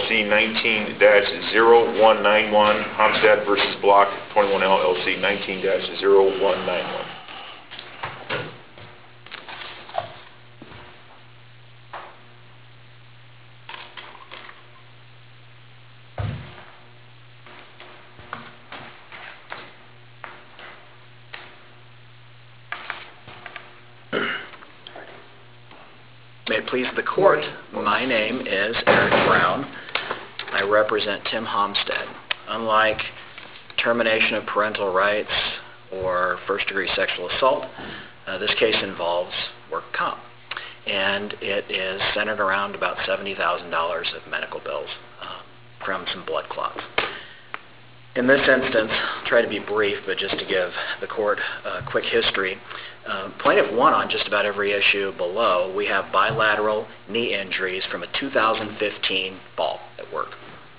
LLC 19-0191, Homestead versus Block 21 LLC 19-0191. May it please the court, my name is Eric Brown. I represent Tim Homestead. Unlike termination of parental rights or first-degree sexual assault, this case involves work comp. And it is centered around about $70,000 of medical bills from some blood clots. In this instance, I'll try to be brief, but just to give the court a quick history, plaintiff won on just about every issue below. We have bilateral knee injuries from a 2015 fall at work.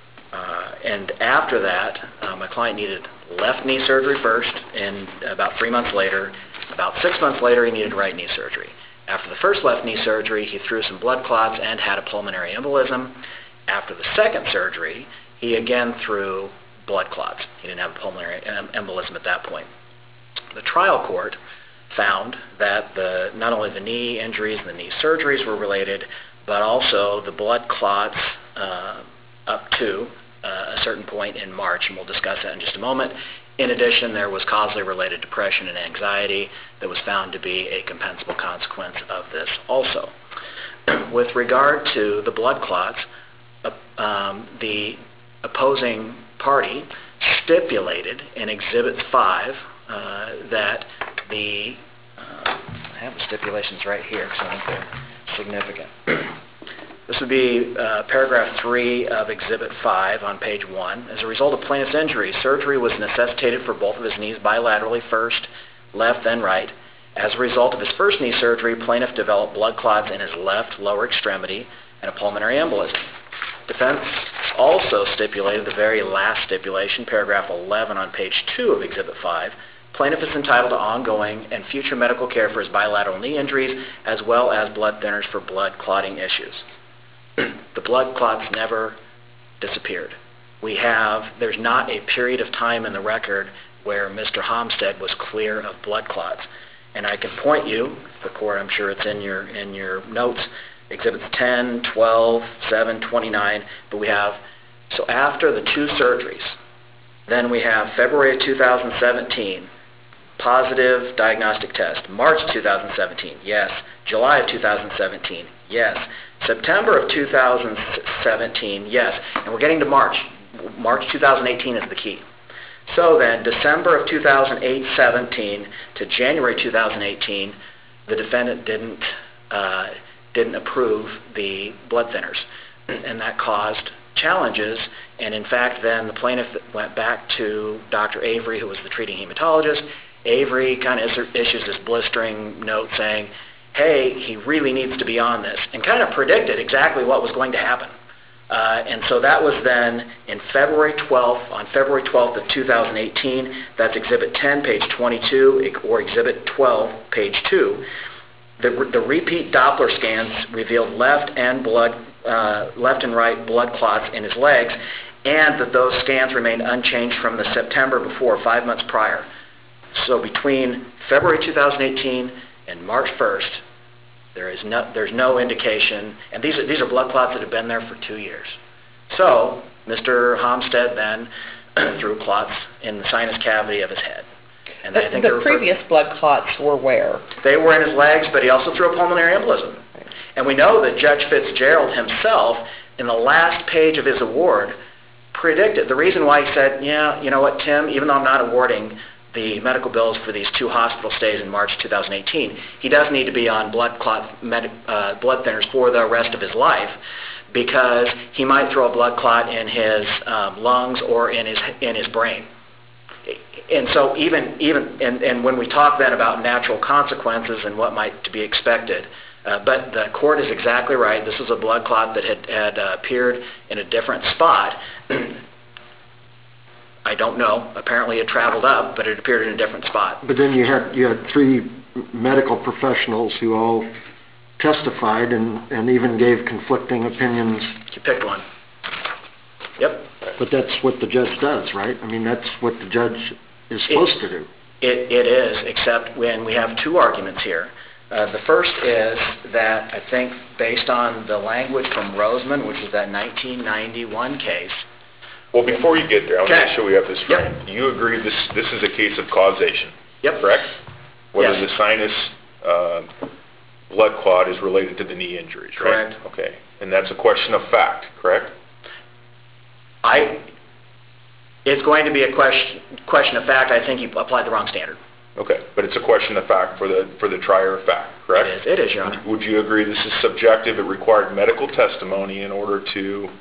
And after that, my client needed left knee surgery first, and about 3 months later, about 6 months later, he needed right knee surgery. After the first left knee surgery, he threw some blood clots and had a pulmonary embolism. After the second surgery, he again threw blood clots. He didn't have a pulmonary embolism at that point. The trial court found that not only the knee injuries and the knee surgeries were related, but also the blood clots up to a certain point in March, and we'll discuss that in just a moment. In addition, there was causally related depression and anxiety that was found to be a compensable consequence of this also. With regard to the blood clots, the opposing party stipulated in Exhibit 5 that I have the stipulations right here because I think they're significant. This would be paragraph 3 of Exhibit 5 on page 1. As a result of plaintiff's injury, surgery was necessitated for both of his knees bilaterally, first left then right. As a result of his first knee surgery, plaintiff developed blood clots in his left lower extremity and a pulmonary embolism. Defense also stipulated the very last stipulation, paragraph 11 on page 2 of Exhibit 5. Plaintiff is entitled to ongoing and future medical care for his bilateral knee injuries as well as blood thinners for blood clotting issues. The blood clots never disappeared. There's not a period of time in the record where Mr. Homestead was clear of blood clots. And I can point you, the court, I'm sure it's in your notes, Exhibits 10, 12, 7, 29, but so after the two surgeries, then we have February of 2017, positive diagnostic test. March 2017, yes. July of 2017, yes. September of 2017, yes. And we're getting to March. March 2018 is the key. So then, December of 2017 to January 2018, the defendant didn't approve the blood thinners, and that caused challenges. And in fact, then the plaintiff went back to Dr. Avery, who was the treating hematologist. Avery kind of issues this blistering note saying, hey, he really needs to be on this, and kind of predicted exactly what was going to happen. And so that was then on February 12th of 2018, that's Exhibit 10, page 22, or Exhibit 12, page 2. The repeat Doppler scans revealed left and right blood clots in his legs, and that those scans remained unchanged from the September before, 5 months prior. So between February 2018 and March 1st, there's no indication, and these are blood clots that have been there for 2 years. So Mr. Homestead then threw clots in the sinus cavity of his head. And the previous blood clots were where? They were in his legs, but he also threw a pulmonary embolism. Right. And we know that Judge Fitzgerald himself, in the last page of his award, predicted. The reason why he said, yeah, you know what, Tim, even though I'm not awarding the medical bills for these 2 hospital stays in March 2018, he does need to be on blood thinners for the rest of his life, because he might throw a blood clot in his lungs or in his brain. And so even when we talk then about natural consequences and what might to be expected, but the court is exactly right. This was a blood clot that had appeared in a different spot. I don't know. Apparently it traveled up, but it appeared in a different spot. But then you had 3 medical professionals who all testified and even gave conflicting opinions. You picked one. Yep. But that's what the judge does, right? I mean, that's what the judge is supposed to do. It is, except when we have two arguments here. The first is that I think based on the language from Roseman, which is that 1991 case. Well, before you get there, I want to Okay. make sure we have this right. Yep. You agree this is a case of causation? Yep. Correct? Whether Yes. the sinus blood clot is related to the knee injuries, right? Correct. Okay. And that's a question of fact, correct? It's going to be a question of fact. I think you applied the wrong standard. Okay. But it's a question of fact for the trier of fact, correct? It is, Your Honor. Would you agree this is subjective? It required medical testimony in order to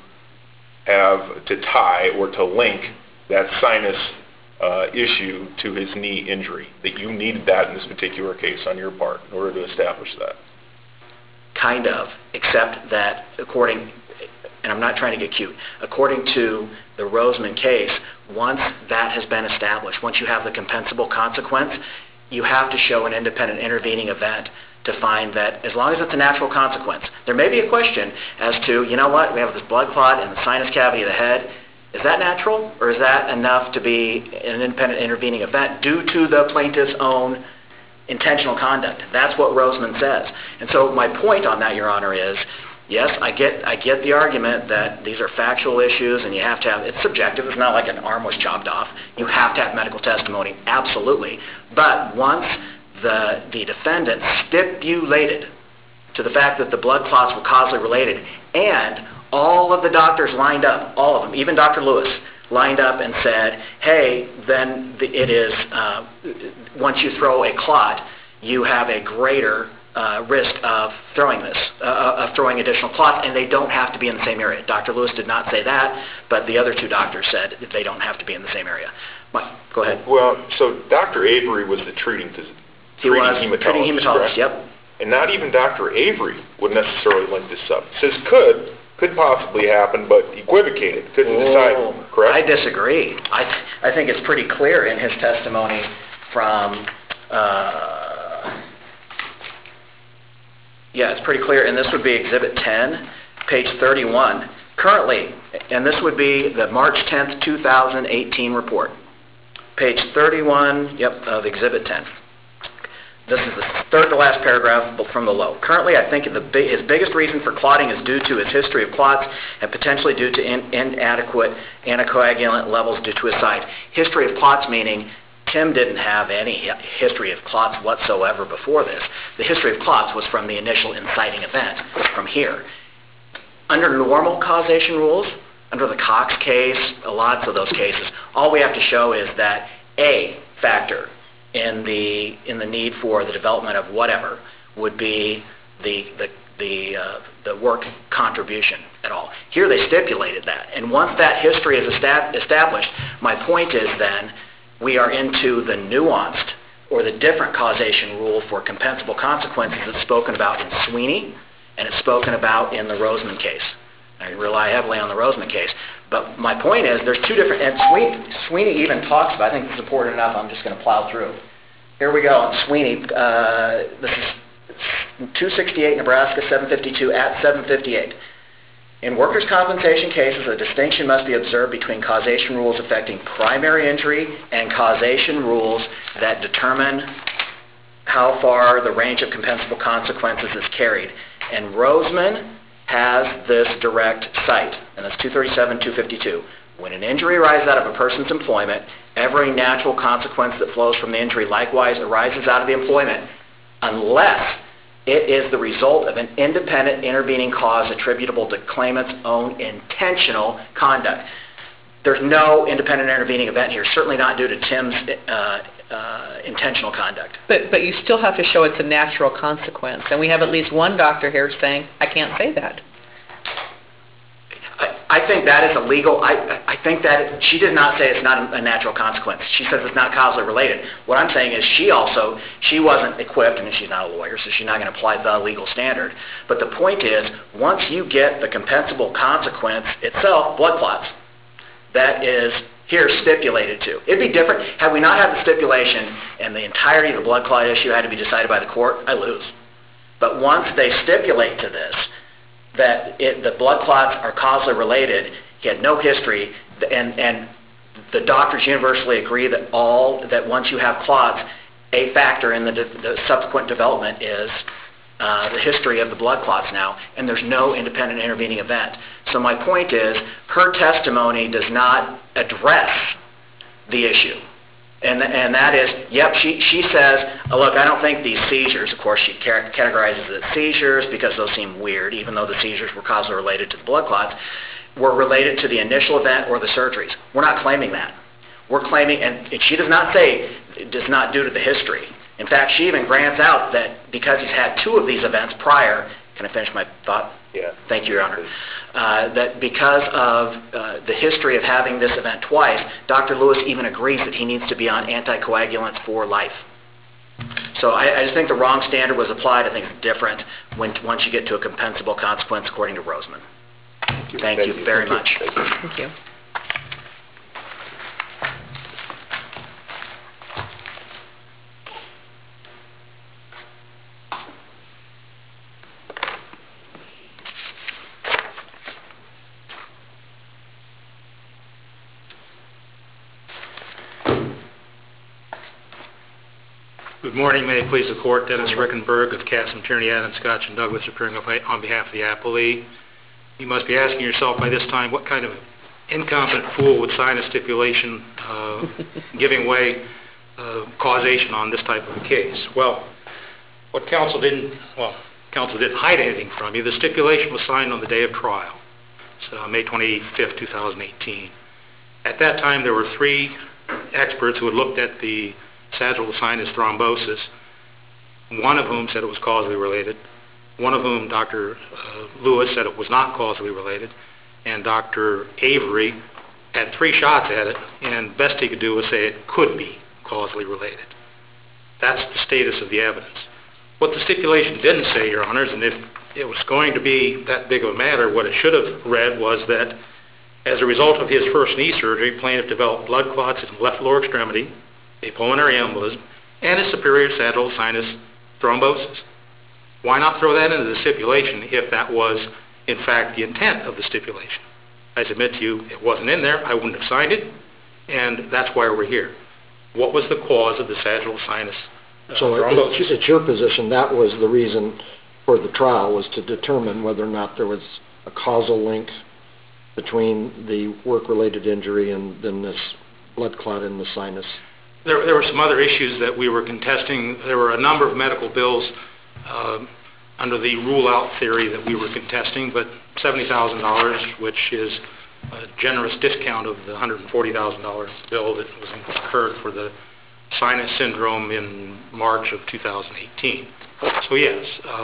tie or to link that sinus issue to his knee injury, that you needed that in this particular case on your part in order to establish that? Kind of, except that according, and I'm not trying to get cute, according to the Roseman case, once that has been established, once you have the compensable consequence, you have to show an independent intervening event to find that as long as it's a natural consequence. There may be a question as to, you know what, we have this blood clot in the sinus cavity of the head. Is that natural, or is that enough to be an independent intervening event due to the plaintiff's own intentional conduct? That's what Roseman says. And so my point on that, Your Honor, is yes, I get the argument that these are factual issues and you have to have, it's subjective, it's not like an arm was chopped off. You have to have medical testimony, absolutely. But once the defendant stipulated to the fact that the blood clots were causally related, and all of the doctors lined up, all of them, even Dr. Lewis, lined up and said, hey, then it is, once you throw a clot, you have a greater risk of throwing additional clots, and they don't have to be in the same area. Dr. Lewis did not say that, but the other two doctors said that they don't have to be in the same area. Go ahead. Well, so Dr. Avery was the treating hematologist, correct? Yep. And not even Dr. Avery would necessarily link this up. It says could possibly happen, but equivocated, couldn't decide, correct? I disagree. I think it's pretty clear in his testimony from, it's pretty clear, and this would be Exhibit 10, page 31. Currently, and this would be the March 10th, 2018 report. Page 31, of Exhibit 10. This is the third to last paragraph from below. Currently, I think his biggest reason for clotting is due to his history of clots and potentially due to inadequate anticoagulant levels due to his size. History of clots meaning Tim didn't have any history of clots whatsoever before this. The history of clots was from the initial inciting event from here. Under normal causation rules, under the Cox case, lots of those cases, all we have to show is that a factor in the need for the development of whatever would be the work contribution at all. Here they stipulated that, and once that history is established, my point is then we are into the nuanced or the different causation rule for compensable consequences that's spoken about in Sweeney and it's spoken about in the Roseman case. I rely heavily on the Roseman case. But my point is there's two different, and Sweeney even talks about, I think this is important enough, I'm just going to plow through. Here we go in Sweeney. This is 268 Nebraska 752 at 758. In workers' compensation cases, a distinction must be observed between causation rules affecting primary injury and causation rules that determine how far the range of compensable consequences is carried. And Roseman has this direct cite, and that's 237, 252. When an injury arises out of a person's employment, every natural consequence that flows from the injury likewise arises out of the employment, unless it is the result of an independent intervening cause attributable to claimant's own intentional conduct. There's no independent intervening event here, certainly not due to Tim's intentional conduct. But you still have to show it's a natural consequence. And we have at least one doctor here saying, I can't say that. I think that is illegal. I think that she did not say it's not a natural consequence. She says it's not causally related. What I'm saying is she wasn't equipped, and she's not a lawyer, so she's not going to apply the legal standard. But the point is, once you get the compensable consequence itself, blood clots, that is here stipulated to. It'd be different had we not had the stipulation and the entirety of the blood clot issue had to be decided by the court, I lose. But once they stipulate to this, that the blood clots are causally related. He had no history, and the doctors universally agree that once you have clots, a factor in the subsequent development is the history of the blood clots now, and there's no independent intervening event. So my point is, her testimony does not address the issue. And that is, yep, she says, look, I don't think these seizures, of course she categorizes it as seizures because those seem weird, even though the seizures were causally related to the blood clots, were related to the initial event or the surgeries. We're not claiming that. We're claiming, and she does not say it does not due to the history. In fact, she even grants out that because he's had 2 of these events prior, can I finish my thought? Yeah. Thank you, Your Honor. That because of the history of having this event twice, Dr. Lewis even agrees that he needs to be on anticoagulants for life. So I just think the wrong standard was applied. I think it's different once you get to a compensable consequence according to Roseman. Thank you very much. Thank you. Good morning. May it please the Court. Dennis Rickenberg of Cassim, Tierney, Adams, Scotch, and Douglas appearing on behalf of the appellee. You must be asking yourself by this time what kind of incompetent fool would sign a stipulation giving way causation on this type of a case. Well, counsel didn't hide anything from you. The stipulation was signed on the day of trial, so May 25th, 2018. At that time, there were 3 experts who had looked at the sagittal sinus thrombosis, one of whom said it was causally related, one of whom, Dr. Lewis, said it was not causally related, and Dr. Avery had 3 shots at it, and best he could do was say it could be causally related. That's the status of the evidence. What the stipulation didn't say, Your Honors, and if it was going to be that big of a matter, what it should have read was that as a result of his first knee surgery, plaintiff developed blood clots in the left lower extremity, a pulmonary embolism, and a superior sagittal sinus thrombosis. Why not throw that into the stipulation if that was, in fact, the intent of the stipulation? I submit to you it wasn't in there. I wouldn't have signed it, and that's why we're here. What was the cause of the sagittal sinus thrombosis? So it's your position that was the reason for the trial, was to determine whether or not there was a causal link between the work-related injury and then this blood clot in the sinus? There were some other issues that we were contesting. There were a number of medical bills under the rule-out theory that we were contesting, but $70,000, which is a generous discount of the $140,000 bill that was incurred for the sinus syndrome in March of 2018. So yes,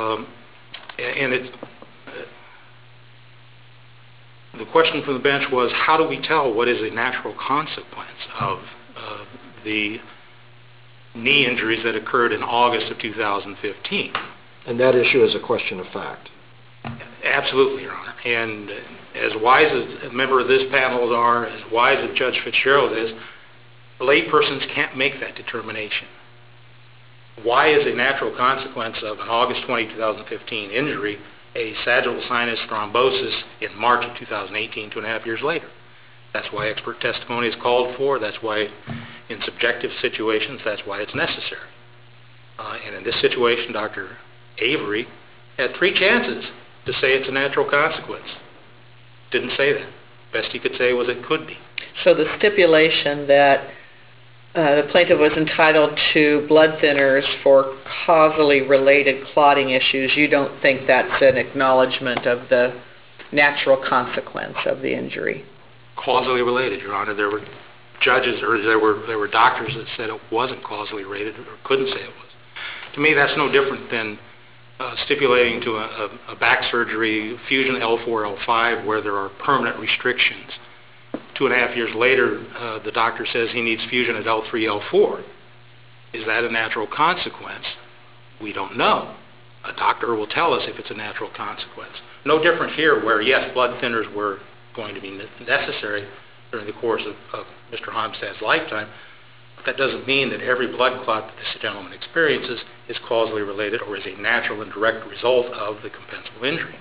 the question from the bench was, how do we tell what is a natural consequence of the knee injuries that occurred in August of 2015? And that issue is a question of fact. Absolutely, Your Honor. And as wise as a member of this panel are, as wise as Judge Fitzgerald is, laypersons can't make that determination. Why is a natural consequence of an August 20, 2015 injury a sagittal sinus thrombosis in March of 2018, 2.5 years later? That's why expert testimony is called for. That's why in subjective situations, that's why it's necessary. And in this situation, Dr. Avery had 3 chances to say it's a natural consequence. Didn't say that. Best he could say was it could be. So the stipulation that the plaintiff was entitled to blood thinners for causally related clotting issues, you don't think that's an acknowledgement of the natural consequence of the injury? Causally related, Your Honor. There were judges, or there were doctors that said it wasn't causally related or couldn't say it was. To me, that's no different than stipulating to a back surgery, fusion L4, L5, where there are permanent restrictions. 2.5 years later, the doctor says he needs fusion at L3, L4. Is that a natural consequence? We don't know. A doctor will tell us if it's a natural consequence. No different here where, yes, blood thinners were going to be necessary during the course of Mr. Homstad's lifetime, but that doesn't mean that every blood clot that this gentleman experiences is causally related or is a natural and direct result of the compensable injury.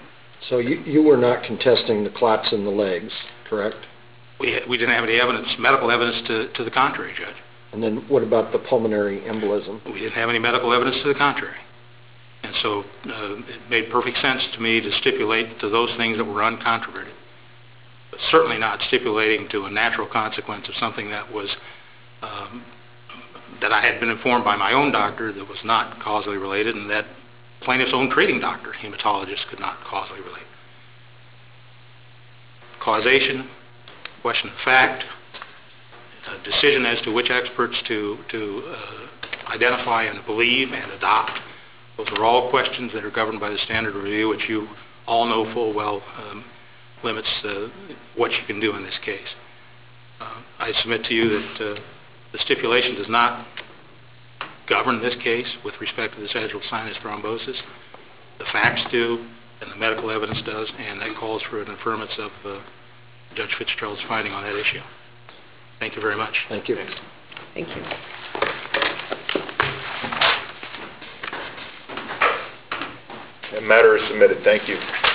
So you were not contesting the clots in the legs, correct? We didn't have any evidence, medical evidence to the contrary, Judge. And then what about the pulmonary embolism? We didn't have any medical evidence to the contrary. And so it made perfect sense to me to stipulate to those things that were uncontroverted, but certainly not stipulating to a natural consequence of something that was that I had been informed by my own doctor that was not causally related, and that plaintiff's own treating doctor, hematologist, could not causally relate. Causation, question of fact, a decision as to which experts to identify and believe and adopt. Those are all questions that are governed by the standard review, which you all know full well limits what you can do in this case. I submit to you that the stipulation does not govern this case with respect to the sagittal sinus thrombosis. The facts do, and the medical evidence does, and that calls for an affirmance of Judge Fitzgerald's finding on that issue. Thank you very much. Thank you. Thank you. The matter is submitted. Thank you.